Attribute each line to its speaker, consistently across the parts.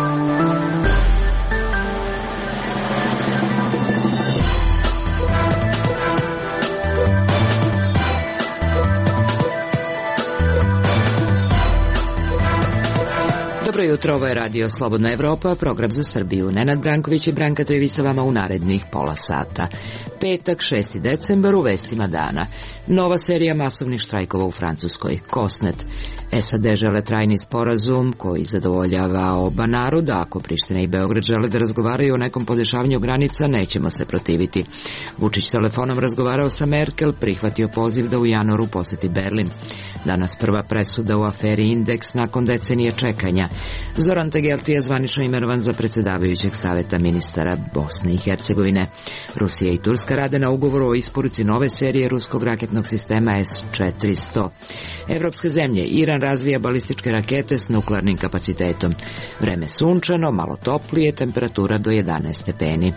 Speaker 1: Dobro jutro, ovo je Radio Slobodna Evropa, program za Srbiju. Nenad Branković i Branka Trevi sa vama u narednih pola sata. Petak, 6. decembar, u vestima dana. Nova serija masovnih štrajkova u Francuskoj. Kosnet. SAD žele trajni sporazum koji zadovoljava oba naroda. Ako Priština i Beograd žele da razgovaraju o nekom podešavanju granica, nećemo se protiviti. Vučić telefonom razgovarao sa Merkel, prihvatio poziv da u januaru poseti Berlin. Danas prva presuda u aferi Indeks nakon decenije čekanja. Zoran Tegelti je zvanično imenovan za predsjedavajućeg saveta ministara Bosne i Hercegovine. Rusija i Turska rade na ugovoru o isporuci nove serije ruskog raketnog sistema S-400. Evropske zemlje, Iran razvija balističke rakete s nuklearnim kapacitetom. Vreme sunčano, malo toplije, temperatura do 11 stepeni.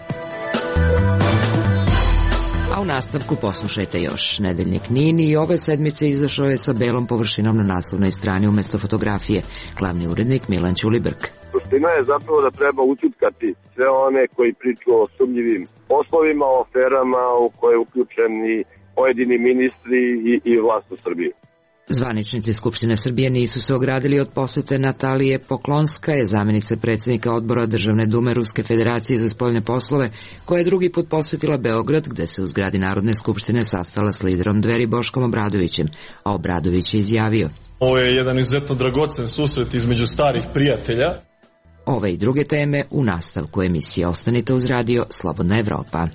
Speaker 1: A u nastavku poslušajte još. Nedeljnik NIN i ove sedmice izašao je sa belom površinom na naslovnoj strani umjesto fotografije. Glavni urednik Milan Ćulibrk.
Speaker 2: Suština je zapravo da treba ućutkati sve one koji priču o sumnjivim poslovima, o aferama u koje je uključeni pojedini ministri i vlast u Srbiji.
Speaker 1: Zvaničnici Skupštine Srbije nisu se ogradili od posete Natalije Poklonskaje, zamjenice predsjednika odbora Državne dume Ruske federacije za spoljne poslove, koja je drugi put posjetila Beograd, gde se u zgradi Narodne skupštine sastala s liderom Dveri Boškom Obradovićem, a Obradović je izjavio:
Speaker 3: ovo je jedan izuzetno dragocen susret između starih prijatelja.
Speaker 1: Ove i druge teme u nastavku emisije. Ostanite uz radio Slobodna Evropa.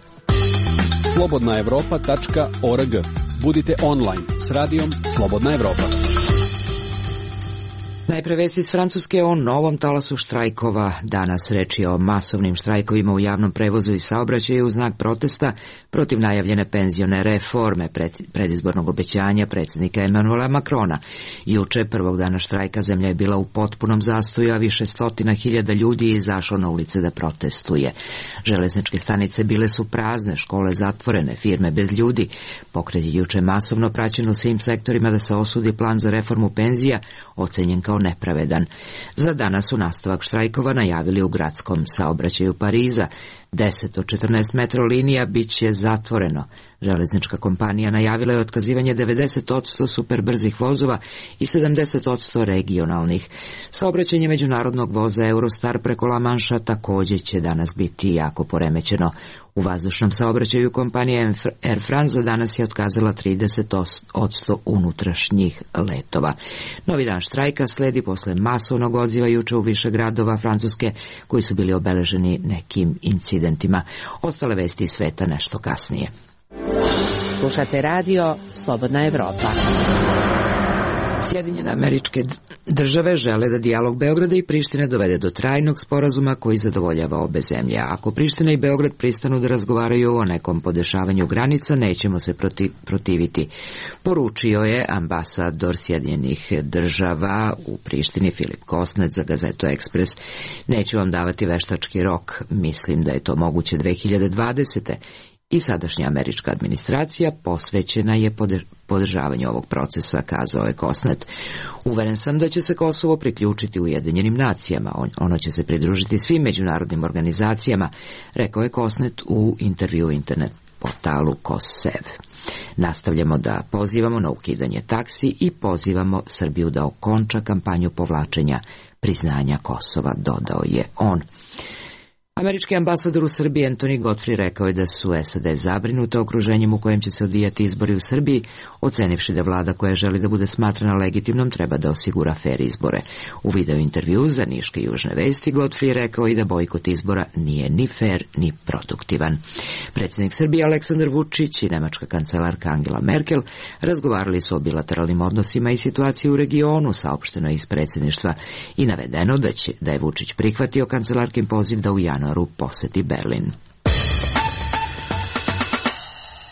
Speaker 4: slobodnaevropa.org. Budite online s radijom Slobodna Evropa.
Speaker 1: Najpre vesti iz Francuske o novom talasu štrajkova. Danas reč je o masovnim štrajkovima u javnom prevozu i saobraćaju u znak protesta protiv najavljene penzione reforme, predizbornog obećanja predsjednika Emanuela Macrona. Juče, prvog dana štrajka, zemlja je bila u potpunom zastoju, a više stotina hiljada ljudi je izašlo na ulice da protestuje. Železničke stanice bile su prazne, škole zatvorene, firme bez ljudi. Pokret je juče masovno praćen u svim sektorima da se osudi plan za reformu penzija, ocenjen kao nepravedan. Za danas u nastavak štrajkova najavili u gradskom saobraćaju Pariza. 10 od 14 metro linija bit će zatvoreno. Železnička kompanija najavila je otkazivanje 90% superbrzih vozova i 70% regionalnih. Saobraćanje međunarodnog voza Eurostar preko La Manša također će danas biti jako poremećeno. U vazdušnom saobraćaju kompanija Air France za danas je otkazala 30% unutrašnjih letova. Novi dan štrajka sledi posle masovnog odziva juče u više gradova Francuske koji su bili obeleženi nekim incidentima. Ostale vesti iz sveta nešto kasnije.
Speaker 5: Slušate radio Slobodna Evropa.
Speaker 1: Sjedinjene Američke Države žele da dijalog Beograda i Prištine dovede do trajnog sporazuma koji zadovoljava obe zemlje. Ako Priština i Beograd pristanu da razgovaraju o nekom podešavanju granica, nećemo se protiviti, poručio je ambasador Sjedinjenih Država u Prištini Filip Kosnet za gazetu Ekspres. Neću vam davati veštački rok, mislim da je to moguće 2020. I sadašnja američka administracija posvećena je podržavanju ovog procesa, kazao je Kosnet. Uveren sam da će se Kosovo priključiti Ujedinjenim nacijama, ono će se pridružiti svim međunarodnim organizacijama, rekao je Kosnet u intervju internet portalu Kosev. Nastavljamo da pozivamo na ukidanje taksi i pozivamo Srbiju da okonča kampanju povlačenja priznanja Kosova, dodao je on. Američki ambasador u Srbiji Anthony Godfrey rekao je da su SAD zabrinute okruženjem u kojem će se odvijati izbori u Srbiji, ocenivši da vlada koja želi da bude smatrana legitimnom treba da osigura fer izbore. U video intervju za Niške južne vesti Godfrey je rekao i da bojkot izbora nije ni fer ni produktivan. Predsjednik Srbije Aleksandar Vučić i nemačka kancelarka Angela Merkel razgovarali su o bilateralnim odnosima i situaciji u regionu, saopšteno iz predsjedništva, i navedeno da je Vučić prihvatio kancelarkin poziv da u januaru poseti Berlin.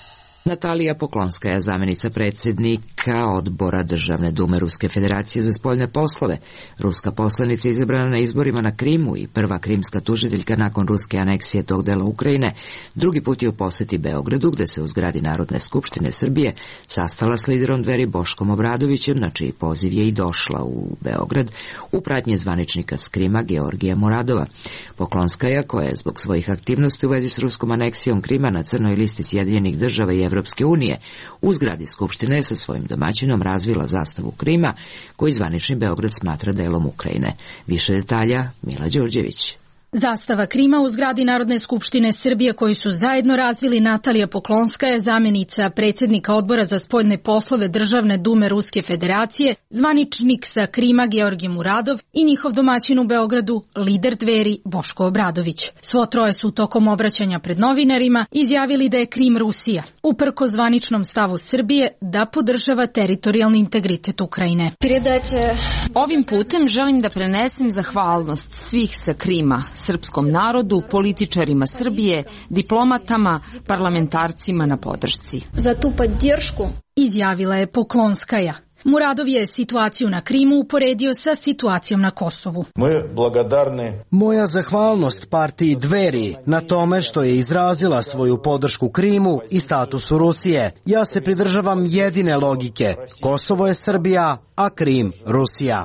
Speaker 1: Natalija Poklonskaja, zamjenica predsjednika odbora Državne dume Ruske federacije za spoljne poslove, ruska poslanica izabrana na izborima na Krimu i prva krimska tužiteljka nakon ruske aneksije tog dela Ukrajine, drugi put je u posjeti Beogradu, gde se u zgradi Narodne skupštine Srbije sastala s liderom Dveri Boškom Obradovićem, na čiji poziv je i došla u Beograd u pratnji zvaničnika s Krima Georgija Muradova. Poklonskaja, koja je zbog svojih aktivnosti u vezi s ruskom aneksijom Krima na crnoj listi Sjedinjenih država i Evropske unije, u zgradi Skupštine je sa svojim domaćinom razvila zastavu Krima, koji zvanični Beograd smatra delom Ukrajine. Više detalja, Mila Đorđević.
Speaker 6: Zastava Krima u zgradi Narodne skupštine Srbije koju su zajedno razvili Natalija Poklonskaja, zamjenica predsjednika odbora za spoljne poslove Državne dume Ruske federacije, zvaničnik sa Krima Georgij Muradov i njihov domaćin u Beogradu, lider Dveri Boško Obradović. Svo troje su tokom obraćanja pred novinarima izjavili da je Krim Rusija, uprko zvaničnom stavu Srbije da podržava teritorijalni integritet Ukrajine.
Speaker 7: Ovim putem želim da prenesem zahvalnost svih sa Krima, srpskom narodu, političarima Srbije, diplomatama, parlamentarcima na podršci.
Speaker 6: Za tu podršku izjavila je Poklonskaja. Muradov je situaciju na Krimu uporedio sa situacijom na Kosovu.
Speaker 8: Moja zahvalnost partiji Dveri na tome što je izrazila svoju podršku Krimu i statusu Rusije. Ja se pridržavam jedine logike. Kosovo je Srbija, a Krim Rusija.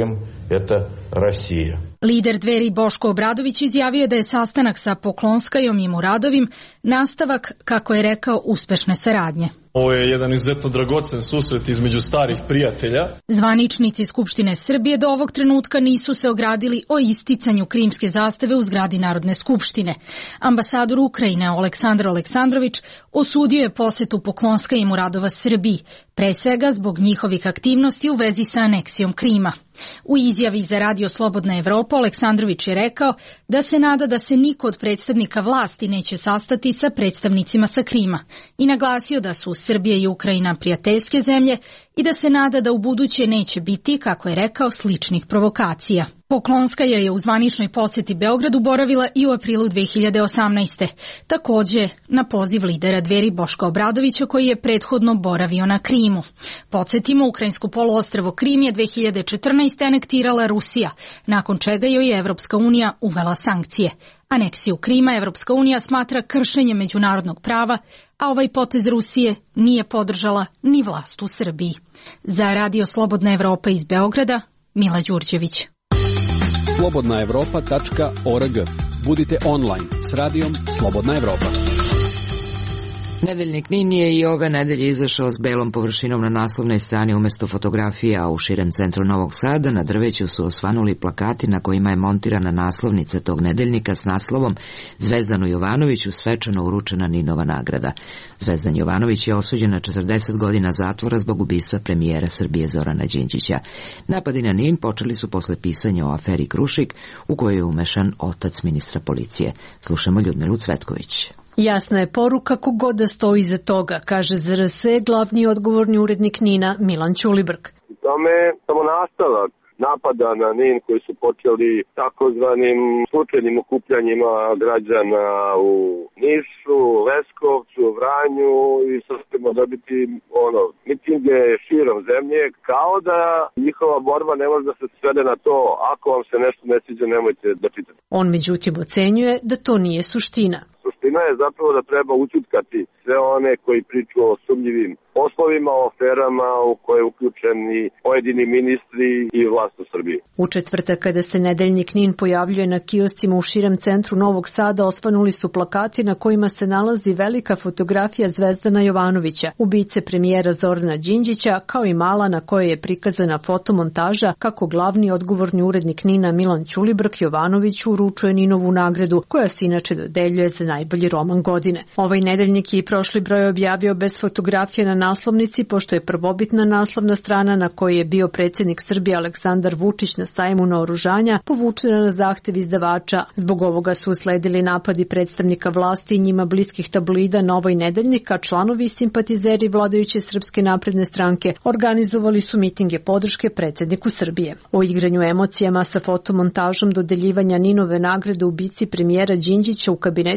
Speaker 6: Lider Dveri Boško Obradović izjavio da je sastanak sa Poklonskajom i Muradovim nastavak, kako je rekao, uspešne saradnje.
Speaker 3: Ovo je jedan izuzetno dragocen susret između starih prijatelja.
Speaker 6: Zvaničnici Skupštine Srbije do ovog trenutka nisu se ogradili o isticanju krimske zastave u zgradi Narodne skupštine. Ambasador Ukrajine Oleksandar Aleksandrović osudio je posetu Poklonska i Muradova Srbiji, pre svega zbog njihovih aktivnosti u vezi sa aneksijom Krima. U izjavi za Radio Slobodna Evropa Aleksandrović je rekao da se nada da se niko od predstavnika vlasti neće sastati sa predstavnicima sa Krima i naglasio da su Srbija i Ukrajina prijateljske zemlje i da se nada da u buduće neće biti, kako je rekao, sličnih provokacija. Poklonskaja je u zvaničnoj posjeti Beogradu boravila i u aprilu 2018. Takođe na poziv lidera Dveri Boška Obradovića koji je prethodno boravio na Krimu. Podsjetimo, ukrajinsko poluostrvo Krim je 2014. anektirala Rusija, nakon čega joj je Evropska unija uvela sankcije. Aneksiju Krima Evropska unija smatra kršenjem međunarodnog prava, a ovaj potez Rusije nije podržala ni vlast u Srbiji. Za Radio Slobodna Evropa iz Beograda, Mila Đurđević.
Speaker 4: slobodnaevropa.org. Budite online s radijom Slobodna Evropa.
Speaker 1: Nedeljnik NIN je i ove nedelje izašao s belom površinom na naslovnoj strani umjesto fotografija, a u širem centru Novog Sada na drveću su osvanuli plakati na kojima je montirana naslovnica tog nedeljnika s naslovom Zvezdanu Jovanoviću svečano uručena NIN-ova nagrada. Zvezdan Jovanović je osuđen na 40 godina zatvora zbog ubistva premijera Srbije Zorana Đinđića. Napadi na NIN počeli su posle pisanja o aferi Krušik, u kojoj je umešan otac ministra policije. Slušamo Ljudmilu Cvetković.
Speaker 9: Jasna je poruka kogod da stoji iza toga, kaže ZRS glavni odgovorni urednik NIN-a Milan Ćulibrk.
Speaker 2: Tome samo nastavak napada na NIN koji su počeli takozvanim slučajnim okupljanjima građana u Nišu, Leskovcu, Vranju i sad ćemo dobiti mitinge širom zemlje, kao da njihova borba ne može da se svede na to ako vam se nešto ne sviđa nemojte da čitate.
Speaker 9: On međutim ocenjuje da to nije suština.
Speaker 2: Suština je zapravo da treba ućutkati sve one koji pričaju o sumnjivim poslovima, o aferama u koje je uključeni pojedini ministri i vlast u Srbiji.
Speaker 9: U četvrtak kada se nedeljnik NIN pojavljuje na kioscima u širem centru Novog Sada, osvanuli su plakati na kojima se nalazi velika fotografija Zvezdana Jovanovića, ubice premijera Zorana Đinđića, kao i mala na kojoj je prikazana fotomontaža kako glavni odgovorni urednik NIN-a Milan Ćulibrk Jovanoviću uručuje NIN-ovu nagradu, koja se inače dodeljuje za najbolji roman godine. Ovaj nedeljnik je i prošli broj objavio bez fotografije na naslovnici, pošto je prvobitna naslovna strana na kojoj je bio predsjednik Srbije Aleksandar Vučić na sajmu naoružanja povučena na zahtev izdavača. Zbog ovoga su usledili napadi predstavnika vlasti i njima bliskih tabloida na ovaj nedeljnik, a članovi i simpatizeri vladajuće Srpske napredne stranke organizovali su mitinge podrške predsjedniku Srbije. O igranju emocijama sa fotomontažom dodeljivanja NIN-ove nagrade ubici premijera Đinđića u kabinetu gradonačelnika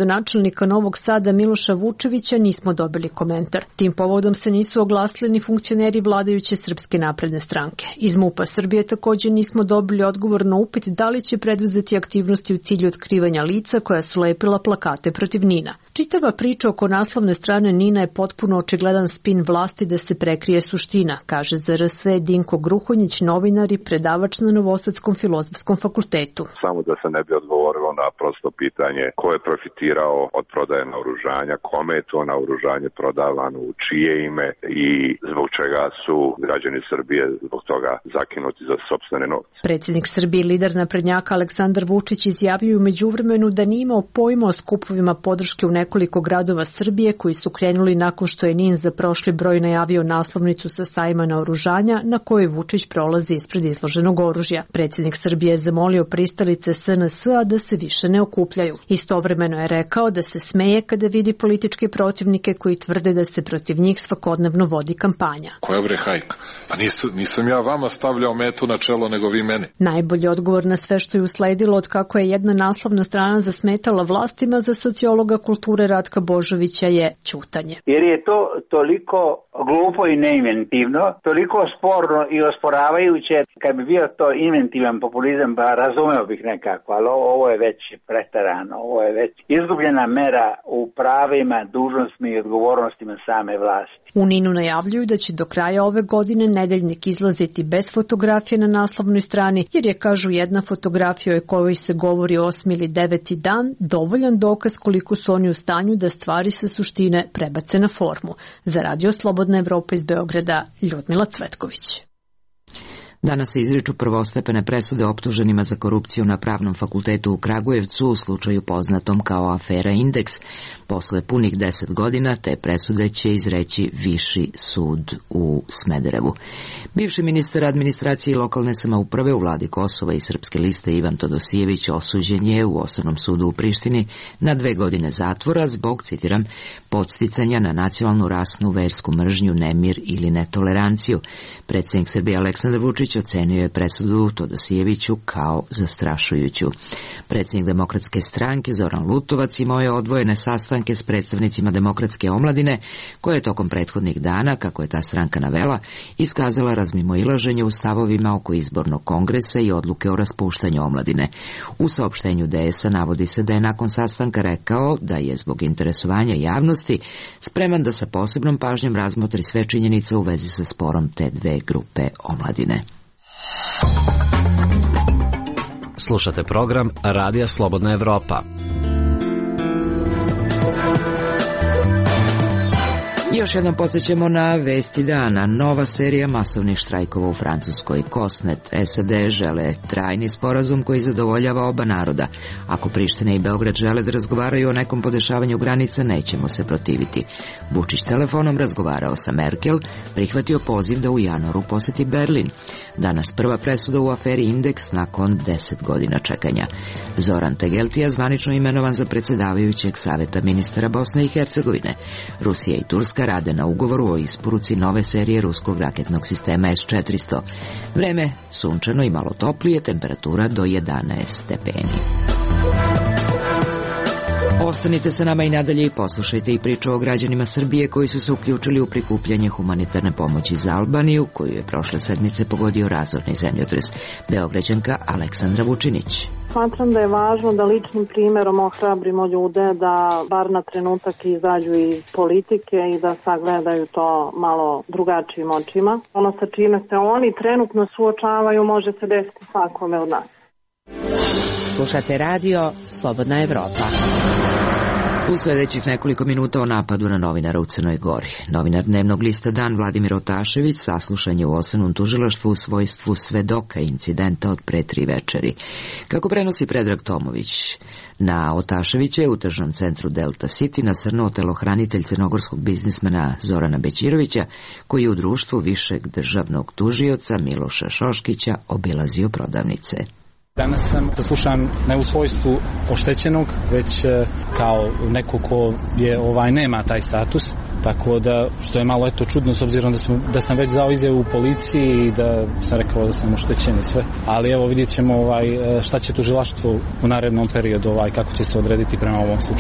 Speaker 9: gradonačelnika Novog Sada Miloša Vučevića nismo dobili komentar. Tim povodom se nisu oglasili ni funkcioneri vladajuće Srpske napredne stranke. Iz MUP-a Srbije također nismo dobili odgovor na upit da li će preduzeti aktivnosti u cilju otkrivanja lica koja su lepila plakate protiv NIN-a. Čitava priča oko naslovne strane NIN-a je potpuno očigledan spin vlasti da se prekrije suština, kaže za RS Dinko Gruhonjić, novinar i predavač na Novosadskom filozofskom fakultetu.
Speaker 10: Samo da se ne bi odgovorilo na prosto pitanje ko je profitirao od prodaje naoružanja, kome je to naoružanje prodavano, u čije ime i zbog čega su građani Srbije zbog toga zakinuti za sopstvene novce.
Speaker 9: Predsjednik Srbije, lider naprednjaka Aleksandar Vučić izjavio u međuvremenu da nije imao pojma o skupovima podrške u nekoliko gradova Srbije koji su krenuli nakon što je NIN za prošli broj najavio naslovnicu sa sajma naoružanja na kojoj Vučić prolazi ispred izloženog oružja. Predsjednik Srbije je zamolio pristalice SNS-a da se više ne okupljaju. Istovremeno je rekao da se smeje kada vidi političke protivnike koji tvrde da se protiv njih svakodnevno vodi kampanja.
Speaker 11: Koja bre hajka? Pa nisam ja vama stavljao metu na čelo, nego vi meni.
Speaker 9: Najbolji odgovor na sve što je usledilo od kako je jedna naslovna strana zasmetala vlastima za sociologa kulture Ratka Božovića je ćutanje.
Speaker 12: Jer je to toliko glupo i neinventivno, toliko sporno i osporavajuće. Kad bi bio to inventivan populizam, pa razumeo bih nekako, ali ovo je već preterano, ovo je već izgubljena mera u pravima, dužnostima i odgovornostima same vlasti.
Speaker 9: U NIN-u najavljuju da će do kraja ove godine nedeljnik izlaziti bez fotografije na naslovnoj strani, jer je, kažu, jedna fotografija o kojoj se govori 8. ili 9. dan dovoljan dokaz koliko su oni u stanju da stvari sa suštine prebace na formu. Za Radio Slobodna Evropa iz Beograda, Ljudmila Cvetković.
Speaker 1: Danas se izriču prvostepene presude optuženima za korupciju na Pravnom fakultetu u Kragujevcu u slučaju poznatom kao afera Indeks. Posle punih 10 godina te presude će izreći Viši sud u Smederevu. Bivši ministar administracije i lokalne samouprave u vladi Kosova i Srpske liste Ivan Todosijević osuđen je u Osnovnom sudu u Prištini na 2 godine zatvora zbog, citiram, podsticanja na nacionalnu, rasnu, versku mržnju, nemir ili netoleranciju. Predsjednik Srbije Aleksandar Vučić ocenio je presudu Todosijeviću kao zastrašujuću. Predsjednik Demokratske stranke Zoran Lutovac imao je odvojene sastanke s predstavnicima Demokratske omladine, koje je tokom prethodnih dana, kako je ta stranka navela, iskazala razmimoilaženje u stavovima oko izbornog kongresa i odluke o raspuštanju omladine. U saopštenju DS-a navodi se da je nakon sastanka rekao da je zbog interesovanja javnosti spreman da sa posebnom pažnjom razmotri sve činjenice u vezi sa sporom te 2 grupe omladine.
Speaker 13: Slušate program Radija Slobodna Evropa.
Speaker 1: Još jednom podsjećamo na vesti dana. Nova serija masovnih štrajkova u Francuskoj. Kosnet, SAD žele trajni sporazum koji zadovoljava oba naroda. Ako Priština i Beograd žele da razgovaraju o nekom podešavanju granica, nećemo se protiviti. Vučić telefonom razgovarao sa Merkel, prihvatio poziv da u januaru poseti Berlin. Danas prva presuda u aferi Indeks nakon 10 godina čekanja. Zoran Tegeltija zvanično imenovan za predsjedavajućeg saveta ministara Bosne i Hercegovine. Rusija i Turska rade na ugovoru o isporuci nove serije ruskog raketnog sistema S-400. Vreme sunčano i malo toplije, temperatura do 11 stepeni. Ostanite sa nama i nadalje i poslušajte i priču o građanima Srbije koji su se uključili u prikupljanje humanitarne pomoći za Albaniju, koju je prošle sedmice pogodio razorni zemljotres. Beograđanka Aleksandra Vučinić.
Speaker 14: Smatram da je važno da ličnim primjerom ohrabrimo ljude da bar na trenutak izađu iz politike i da sagledaju to malo drugačijim očima. Ono sa čime se oni trenutno suočavaju može se desiti svakome od nas.
Speaker 5: Slušate radio Slobodna Evropa.
Speaker 1: U sljedećih nekoliko minuta o napadu na novinara u Crnoj Gori. Novinar dnevnog lista Dan Vladimir Otašević saslušan je u Osnovnom tužilaštvu u svojstvu svedoka incidenta od pre 3 večeri. Kako prenosi Predrag Tomović, na Otaševića je u tržnom centru Delta City nasrnuo telohranitelj crnogorskog biznismena Zorana Bećirovića, koji je u društvu višeg državnog tužioca Miloša Šoškića obilazio prodavnice.
Speaker 15: Danas sam saslušan ne u svojstvu oštećenog, već kao neko ko je nema taj status, tako da, što je malo čudno s obzirom da sam već dao izjavu u policiji i da sam rekao da sam oštećen i sve. Ali evo vidjet ćemo šta će tužilaštvo u narednom periodu, kako će se odrediti prema ovom slučaju.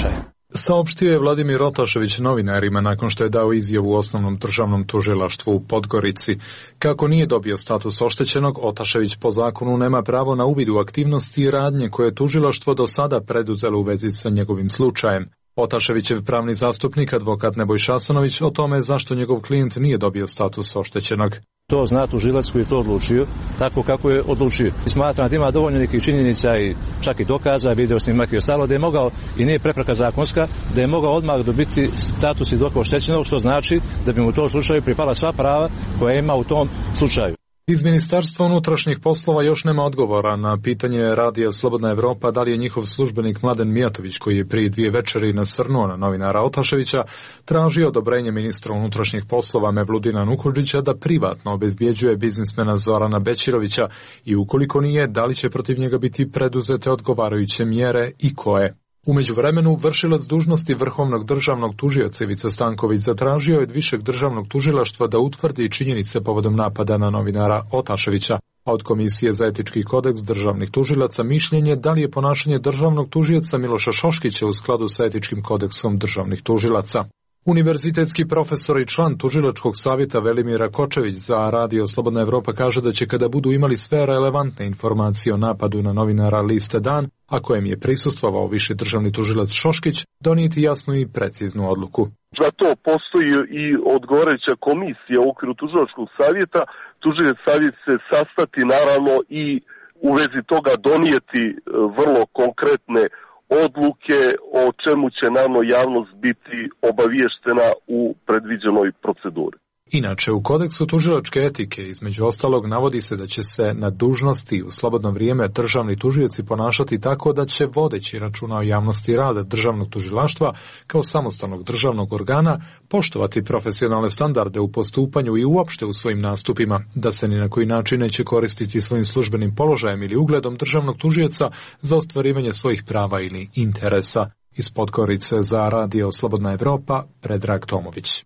Speaker 16: Saopštio je Vladimir Otašević novinarima nakon što je dao izjavu u Osnovnom državnom tužilaštvu u Podgorici. Kako nije dobio status oštećenog, Otašević po zakonu nema pravo na uvid u aktivnosti i radnje koje je tužilaštvo do sada preduzelo u vezi sa njegovim slučajem. Otaševićev pravni zastupnik, advokat Nebojša Asanović, o tome zašto njegov klijent nije dobio status oštećenog.
Speaker 17: To zna tužilac koji je to odlučio, tako kako je odlučio. Smatram da ima dovoljno nekih činjenica i čak i dokaza, video snimak i ostalo, da je mogao, i nije prepreka zakonska, da je mogao odmah dobiti status svjedoka oštećenog, što znači da bi mu u tom slučaju pripala sva prava koja ima u tom slučaju.
Speaker 16: Iz Ministarstva unutrašnjih poslova još nema odgovora na pitanje Radija Slobodna Evropa da li je njihov službenik Mladen Mijatović, koji je prije 2 večeri nasrnuo na novinara Otaševića, tražio odobrenje ministra unutrašnjih poslova Mevludina Nukuđića da privatno obezbjeđuje biznismena Zorana Bećirovića i ukoliko nije, da li će protiv njega biti preduzete odgovarajuće mjere i koje. U međuvremenu, vršilac dužnosti Vrhovnog državnog tužioca Ivica Stanković zatražio je od Višeg državnog tužilaštva da utvrdi činjenice povodom napada na novinara Otaševića, a od Komisije za etički kodeks državnih tužilaca mišljenje da li je ponašanje državnog tužioca Miloša Šoškića u skladu sa etičkim kodeksom državnih tužilaca. Univerzitetski profesor i član tužilačkog savjeta Velimir Rakočević za Radio Slobodna Evropa kaže da će kada budu imali sve relevantne informacije o napadu na novinara Liste Dan, a kojem je prisustvovao viši državni tužilac Šoškić, donijeti jasnu i preciznu odluku.
Speaker 18: Za to postoji i odgovarajuća komisija u okviru tužilačkog savjeta. Tužilački savjet se sastati naravno i u vezi toga donijeti vrlo konkretne odluke o čemu će naravno javnost biti obaviještena u predviđenoj proceduri.
Speaker 16: Inače, u kodeksu tužilačke etike između ostalog navodi se da će se na dužnosti u slobodno vrijeme državni tužioci ponašati tako da će, vodeći računa o javnosti rada državnog tužilaštva kao samostalnog državnog organa, poštovati profesionalne standarde u postupanju i uopšte u svojim nastupima, da se ni na koji način neće koristiti svojim službenim položajem ili ugledom državnog tužioca za ostvarivanje svojih prava ili interesa. Iz Podgorice za Radio Slobodna Evropa, Predrag Tomović.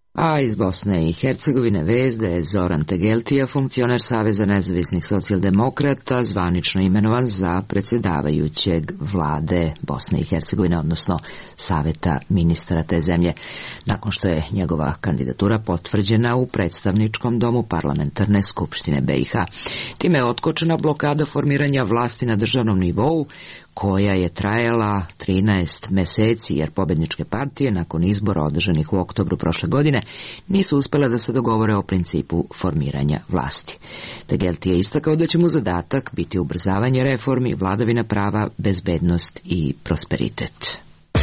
Speaker 1: A iz Bosne i Hercegovine vest da je Zoran Tegeltija, funkcioner Saveza nezavisnih socijaldemokrata, zvanično imenovan za predsjedavajućeg vlade Bosne i Hercegovine, odnosno Saveta ministara te zemlje, nakon što je njegova kandidatura potvrđena u predstavničkom domu Parlamentarne skupštine BiH. Time je otkočena blokada formiranja vlasti na državnom nivou, koja je trajala 13 meseci jer pobjedničke partije nakon izbora održanih u oktobru prošle godine nisu uspjele da se dogovore o principu formiranja vlasti. Tegelti je istakao da će mu zadatak biti ubrzavanje reformi, vladavina prava, bezbednost i prosperitet.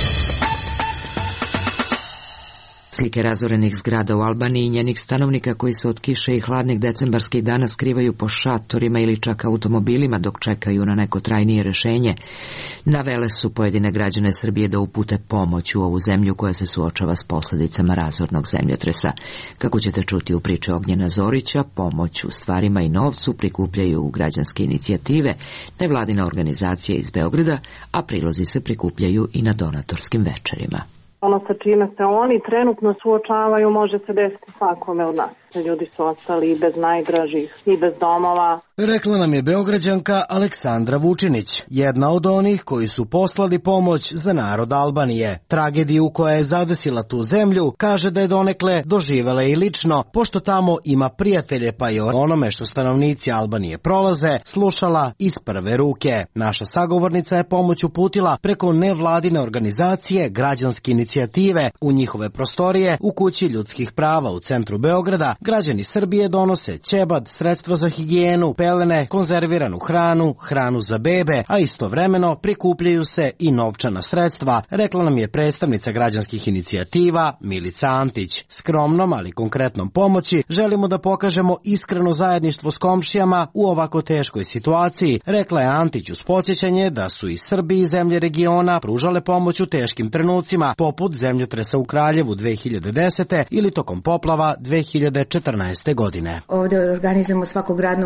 Speaker 1: Slike razorenih zgrada u Albaniji i njenih stanovnika koji se od kiše i hladnih decembarskih dana skrivaju po šatorima ili čak automobilima dok čekaju na neko trajnije rješenje, navele su pojedine građane Srbije da upute pomoć u ovu zemlju koja se suočava s posljedicama razornog zemljotresa. Kako ćete čuti u priči Ognjena Zorića, pomoć u stvarima i novcu prikupljaju građanske inicijative, nevladine organizacije iz Beograda, a prilozi se prikupljaju i na donatorskim večerima.
Speaker 14: Ono sa čime se oni trenutno suočavaju može se desiti svakome od nas. Ljudi su ostali i bez najdražih i bez domova.
Speaker 8: Rekla nam je Beograđanka Aleksandra Vučinić, jedna od onih koji su poslali pomoć za narod Albanije. Tragediju koja je zadesila tu zemlju kaže da je donekle doživela i lično, pošto tamo ima prijatelje, pa je onome što stanovnici Albanije prolaze slušala iz prve ruke. Naša sagovornica je pomoć uputila preko nevladine organizacije Građanske inicijative u njihove prostorije u Kući ljudskih prava u centru Beograda. Građani Srbije donose ćebad, sredstva za higijenu, pelene, konzerviranu hranu, hranu za bebe, a istovremeno prikupljaju se i novčana sredstva, rekla nam je predstavnica građanskih inicijativa Milica Antić. Skromnom, ali konkretnom pomoći želimo da pokažemo iskreno zajedništvo s komšijama u ovako teškoj situaciji, rekla je Antić uz podsjećanje da su i Srbi i zemlje regiona pružale pomoć u teškim trenucima, poput zemljotresa u Kraljevu 2010. ili tokom poplava 2014. godine.
Speaker 19: Ovdje organizujemo svakog radnog dana od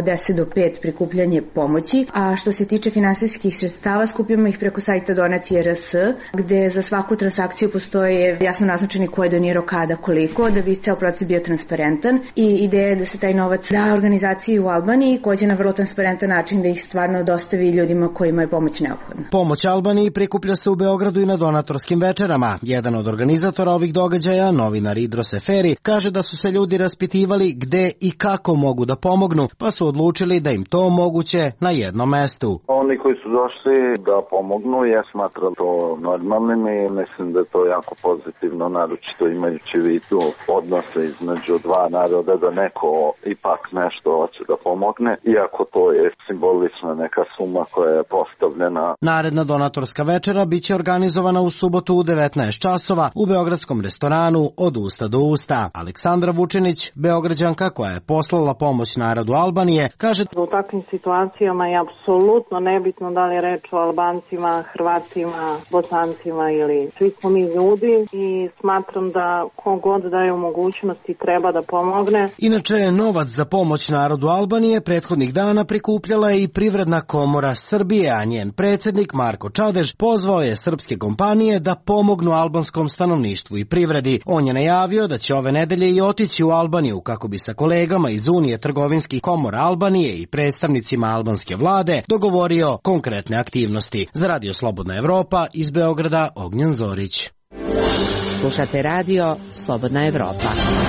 Speaker 19: 10 do 5 prikupljanje pomoći, a što se tiče finansijskih sredstava skupljamo ih preko sajta Donacije.rs, gde za svaku transakciju postoje jasno naznačeni ko je donirao kada, koliko, da bi ceo proces bio transparentan i ideja je da se taj novac da organizaciji u Albaniji koja će na vrlo transparentan način da ih stvarno dostavi ljudima kojima je pomoć neophodna.
Speaker 8: Pomoć Albaniji prikuplja se u Beogradu i na donatorskim večerama. Jedan od organizatora ovih događaja, novinar Idro Seferi, kaže da su se ljudi raspitivali gde i kako mogu da pomognu, pa su odlučili da im to omoguće na jednom mestu.
Speaker 20: Oni koji su došli da pomognu, ja smatram to normalnim i mislim da je to jako pozitivno, naročito imajući vidu odnose između dva naroda, da neko ipak nešto hoće da pomogne, iako to je simbolična neka suma koja je postavljena.
Speaker 8: Naredna donatorska večera biće organizovana u subotu u 19 časova u beogradskom restoranu Od usta do usta. Aleksandra Vučinić, Beograđanka koja je poslala pomoć narodu Albanije, kaže
Speaker 14: u takvim situacijama je apsolutno nebitno da li je reč o Albancima, Hrvatima, Bosancima ili svi smo mi ljudi i smatram da kogod daje u mogućnosti treba da pomogne.
Speaker 8: Inače, novac za pomoć narodu Albanije prethodnih dana prikupljala je i Privredna komora Srbije, a njen predsjednik Marko Čadež pozvao je srpske kompanije da pomognu albanskom stanovništvu i privredi. On je najavio da će ove nedelje i otići u Albaniju kako bi sa kolegama iz Unije trgovinskih komora Albanije i predstavnicima albanske vlade dogovorio konkretne aktivnosti. Za Radio Slobodna Evropa iz Beograda, Ognjen Zorić.
Speaker 5: Slušate radio Slobodna Evropa.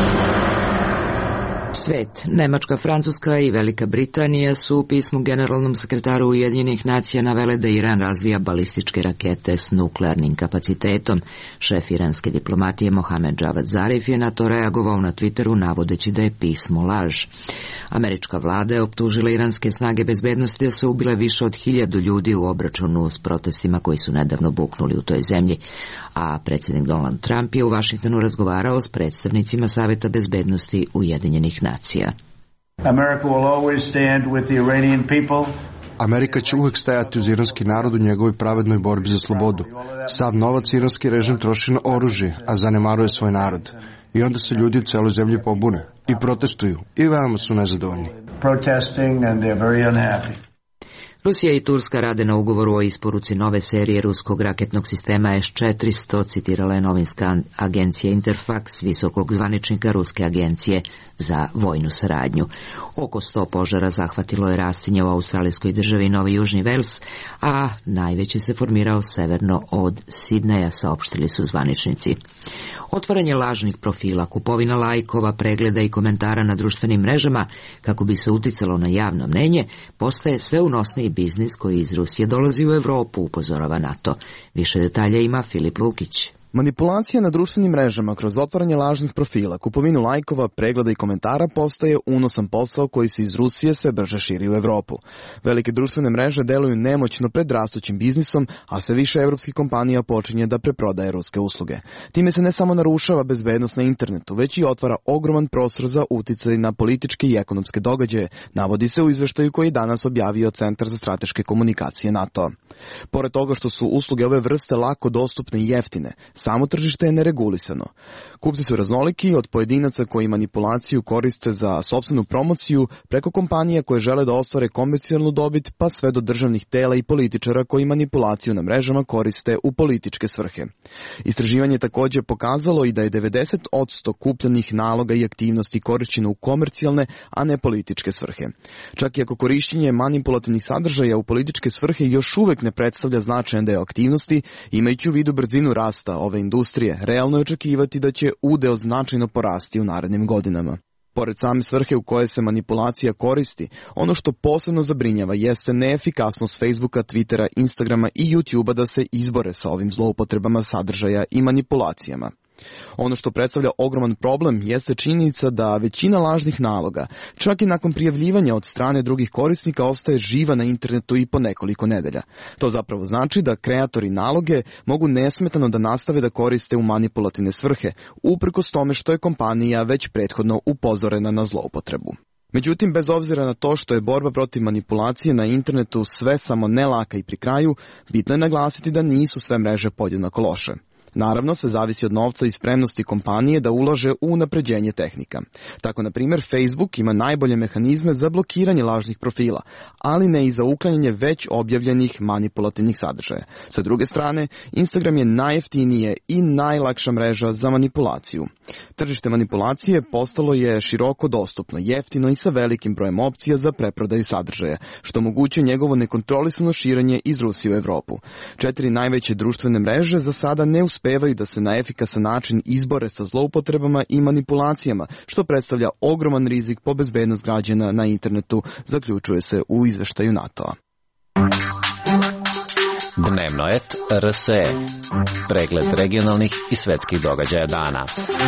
Speaker 1: Svet, Nemačka, Francuska i Velika Britanija su u pismu generalnom sekretaru Ujedinjenih nacija navele da Iran razvija balističke rakete s nuklearnim kapacitetom. Šef iranske diplomatije Mohamed Javad Zarif je na to reagovao na Twitteru navodeći da je pismo laž. Američka vlada je optužila iranske snage bezbednosti da su ubile više od 1000 ljudi u obračunu s protestima koji su nedavno buknuli u toj zemlji, a predsjednik Donald Trump je u Vašingtonu razgovarao s predstavnicima Saveta bezbednosti Ujedinjenih nacija.
Speaker 21: Amerika će uvek stajati uz iranski narod u njegovoj pravednoj borbi za slobodu. Sav novac iranski režim troši na oružje, a zanemaruje svoj narod. I onda se ljudi u celoj zemlji pobune i protestuju i veoma su nezadovoljni.
Speaker 1: Rusija i Turska rade na ugovoru o isporuci nove serije ruskog raketnog sistema S-400, citirala je novinska agencija Interfax, visokog zvaničnika Ruske agencije za vojnu saradnju. Oko 100 požara zahvatilo je rastinje u australijskoj državi Novi Južni Vels, a najveći se formirao severno od Sidneja, saopštili su zvaničnici. Otvaranje lažnih profila, kupovina lajkova, pregleda i komentara na društvenim mrežama kako bi se uticalo na javno mnenje postaje sve unosniji biznis koji iz Rusije dolazi u Evropu, upozorava NATO. Više detalja ima Filip Lukić.
Speaker 22: Manipulacija na društvenim mrežama kroz otvaranje lažnih profila, kupovinu lajkova, pregleda i komentara postaje unosan posao koji se iz Rusije sve brže širi u Evropu. Velike društvene mreže deluju nemoćno pred rastućim biznisom, a sve više evropskih kompanija počinje da preprodaje ruske usluge. Time se ne samo narušava bezbednost na internetu, već i otvara ogroman prostor za uticaj na političke i ekonomske događaje, navodi se u izveštaju koji je danas objavio Centar za strateške komunikacije NATO. Pored toga što su usluge ove vrste lako dostupne i jeftine, samo tržište je neregulisano. Kupci su raznoliki, od pojedinaca koji manipulaciju koriste za sopstvenu promociju, preko kompanija koje žele da ostvare komercijalnu dobit, pa sve do državnih tela i političara koji manipulaciju na mrežama koriste u političke svrhe. Istraživanje također pokazalo i da je 90% kupljenih naloga i aktivnosti korišćeno u komercijalne, a ne političke svrhe. Čak i ako korišćenje manipulativnih sadržaja u političke svrhe još uvek ne predstavlja značajan deo aktivnosti, imajući u vidu brzinu rasta ove industrije, realno je očekivati da će udeo značajno porasti u narednim godinama. Pored same svrhe u koje se manipulacija koristi, ono što posebno zabrinjava jeste neefikasnost Facebooka, Twittera, Instagrama i YouTubea da se izbore sa ovim zloupotrebama sadržaja i manipulacijama. Ono što predstavlja ogroman problem jeste činjenica da većina lažnih naloga, čak i nakon prijavljivanja od strane drugih korisnika, ostaje živa na internetu i po nekoliko nedelja. To zapravo znači da kreatori naloge mogu nesmetano da nastave da koriste u manipulativne svrhe, uprkos tome što je kompanija već prethodno upozorena na zloupotrebu. Međutim, bez obzira na to što je borba protiv manipulacije na internetu sve samo ne laka i pri kraju, bitno je naglasiti da nisu sve mreže podjednako loše. Naravno, se zavisi od novca i spremnosti kompanije da ulaže u unapređenje tehnika. Tako, na primjer, Facebook ima najbolje mehanizme za blokiranje lažnih profila, ali ne i za uklanjanje već objavljenih manipulativnih sadržaja. Sa druge strane, Instagram je najjeftinije i najlakša mreža za manipulaciju. Tržište manipulacije postalo je široko dostupno, jeftino i sa velikim brojem opcija za preprodaju sadržaja, što omogućuje njegovo nekontrolisano širenje iz Rusije u Evropu. 4 najveće društvene mreže za sada ne uspevaju da se na efikasan način izbore sa zloupotrebama i manipulacijama, što predstavlja ogroman rizik po bezbednost građana na internetu, zaključuje se u izveštaju NATO-a.
Speaker 13: Dnevnoet RSE. Pregled regionalnih i svetskih događaja dana.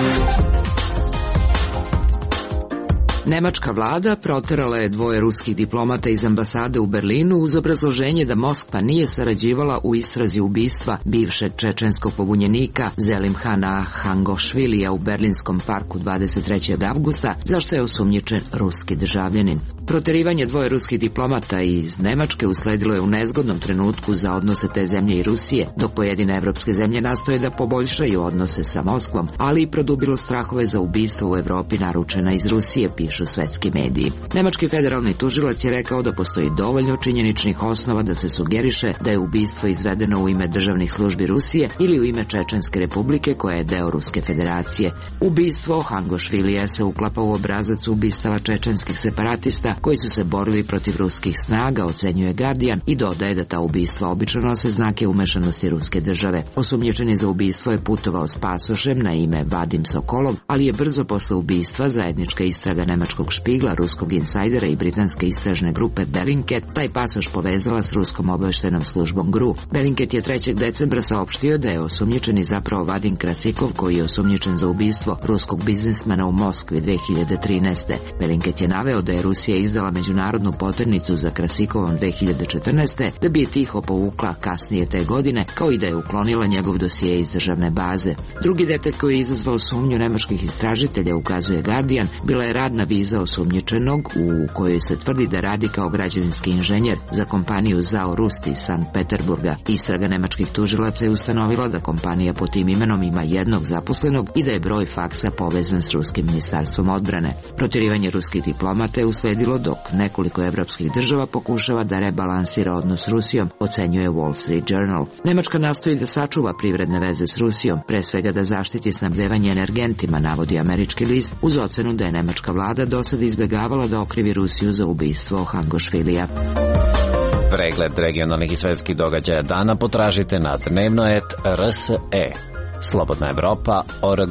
Speaker 1: Nemačka vlada proterala je 2 ruskih diplomata iz ambasade u Berlinu uz obrazloženje da Moskva nije sarađivala u istrazi ubistva bivšeg čečenskog pobunjenika Zelimhana Hangošvilija u Berlinskom parku 23. avgusta, za što je osumnjičen ruski državljanin. Proterivanje 2 ruskih diplomata iz Nemačke usledilo je u nezgodnom trenutku za odnose te zemlje i Rusije, dok pojedine evropske zemlje nastoje da poboljšaju odnose sa Moskvom, ali i produbilo strahove za ubistva u Evropi naručena iz Rusije, pišu svetski mediji. Nemački federalni tužilac je rekao da postoji dovoljno činjeničnih osnova da se sugeriše da je ubistvo izvedeno u ime državnih službi Rusije ili u ime Čečenske republike koja je deo Ruske federacije. Ubistvo Hangošvilija se uklapa u obrazac ubistava čečenskih separatista koji su se borili protiv ruskih snaga, ocenjuje Guardian, i dodaje da ta ubistva obično nose znake umešanosti ruske države. Osumnjičeni za ubistvo je putovao s pasošem na ime Vadim Sokolov, ali je brzo posle ubistva zajednička istraga nemačkog špigla, ruskog insajdera i britanske istražne grupe Bellingcat taj pasoš povezala s ruskom obaveštajnom službom GRU. Bellingcat je 3. decembra saopštio da je osumnjičeni zapravo Vadim Krasikov, koji je osumnjičen za ubistvo ruskog biznismena u Moskvi 2013. Bellingcat je naveo da je Rusija izdala međunarodnu poternicu za Krasikovom 2014. da bi je tiho povukla kasnije te godine, kao i da je uklonila njegov dosije iz državne baze. Drugi detalj koji je izazvao sumnju nemačkih istražitelja, ukazuje Guardian, bila je radna viza osumnjičenog u kojoj se tvrdi da radi kao građevinski inženjer za kompaniju ZAO Rust iz Sankt Peterburga. Istraga nemačkih tužilaca je ustanovila da kompanija pod tim imenom ima 1 zaposlenog i da je broj faksa povezan s ruskim ministarstvom odbrane. Proterivanje ruskih diplomata je usledilo dok nekoliko evropskih država pokušava da rebalansira odnos s Rusijom, ocenjuje Wall Street Journal. Nemačka nastoji da sačuva privredne veze s Rusijom, pre svega da zaštiti snabdevanje energentima, navodi američki list, uz ocenu da je nemačka vlada do sada izbjegavala da okrivi Rusiju za ubistvo Hangošvilija.
Speaker 13: Pregled regionalnih i svetskih događaja dana potražite na Dnevnoet RSE. Slobodna Evropa.org.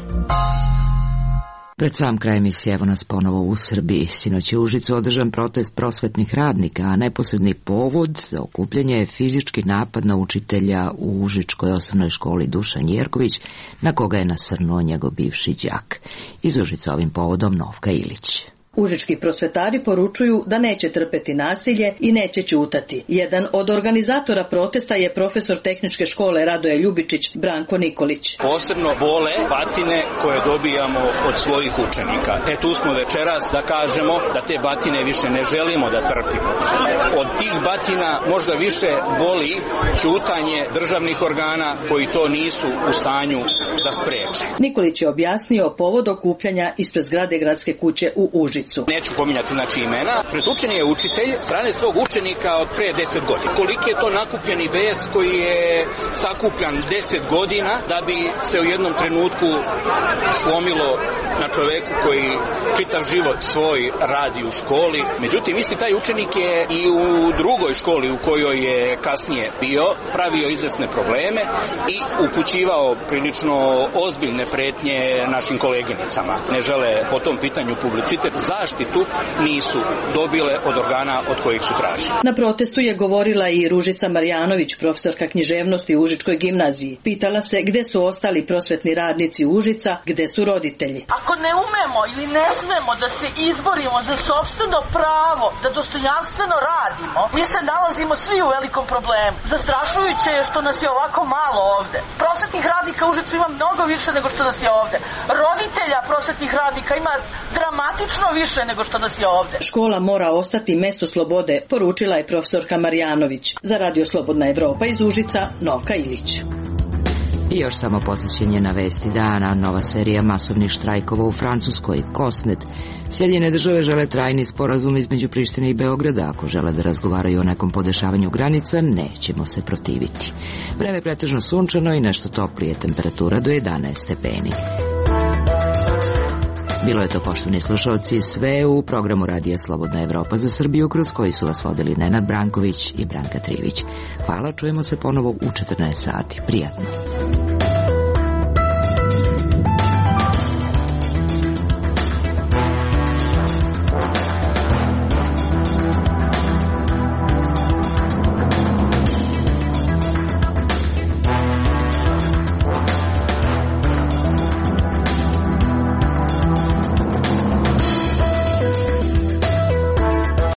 Speaker 1: Pred sam kraj emisije evo nas ponovo u Srbiji. Sinoć je u Užicu održan protest prosvetnih radnika, a neposredni povod za okupljanje je fizički napad na učitelja u Užičkoj osnovnoj školi Dušan Jerković, na koga je nasrnuo njegov bivši đak. Iz Užica ovim povodom Novka Ilić.
Speaker 3: Užički prosvetari poručuju da neće trpeti nasilje i neće ćutati. Jedan od organizatora protesta je profesor tehničke škole Radoje Ljubičić Branko Nikolić.
Speaker 7: Posebno bole batine koje dobijamo od svojih učenika. Tu smo večeras da kažemo da te batine više ne želimo da trpimo. Od tih batina možda više boli ćutanje državnih organa koji to nisu u stanju da spreče.
Speaker 3: Nikolić je objasnio povod okupljanja ispred zgrade gradske kuće u Užicu.
Speaker 7: Neću pominjati imena. Pretučen je učitelj strane svog učenika od pre 10 godina. Koliki je to nakupljeni bes koji je sakupljan 10 godina da bi se u jednom trenutku slomilo na čoveku koji čitav život svoj radi u školi. Međutim, isti taj učenik je i u drugoj školi u kojoj je kasnije bio, pravio izvesne probleme i upućivao prilično ozbiljne pretnje našim koleginicama. Ne žele po tom pitanju publicitet. Zaštitu nisu dobile od organa od kojih su tražili.
Speaker 3: Na protestu je govorila i Ružica Marjanović, profesorka književnosti u Užičkoj gimnaziji. Pitala se gde su ostali prosvetni radnici Užica, gde su roditelji.
Speaker 23: Ako ne umemo ili ne smemo da se izborimo za sopstveno pravo, da dostojanstveno radimo, mi se nalazimo svi u velikom problemu. Zastrašujuće je što nas je ovako malo ovde. Prosvetnih radnika u Užicu ima mnogo više nego što nas je ovde. Roditelja prosvetnih radnika ima dramatično više nego što nas je ovde.
Speaker 3: Škola mora ostati mesto slobode, poručila je profesorka Marjanović. Za Radio Slobodna Evropa iz Užica, Novka Ilić.
Speaker 1: I još samo podsjećanje na vesti dana, nova serija masovnih štrajkova u Francuskoj, Kosnet. Sjedinjene države žele trajni sporazum između Prištine i Beograda. Ako žele da razgovaraju o nekom podešavanju granica, nećemo se protiviti. Vreme je pretežno sunčano i nešto toplije, temperatura do 11 stepeni. Bilo je to, poštovani slušalci, sve u programu Radija Slobodna Evropa za Srbiju, kroz koji su vas vodili Nenad Branković i Branka Trivić. Hvala, čujemo se ponovo u 14 sati. Prijatno.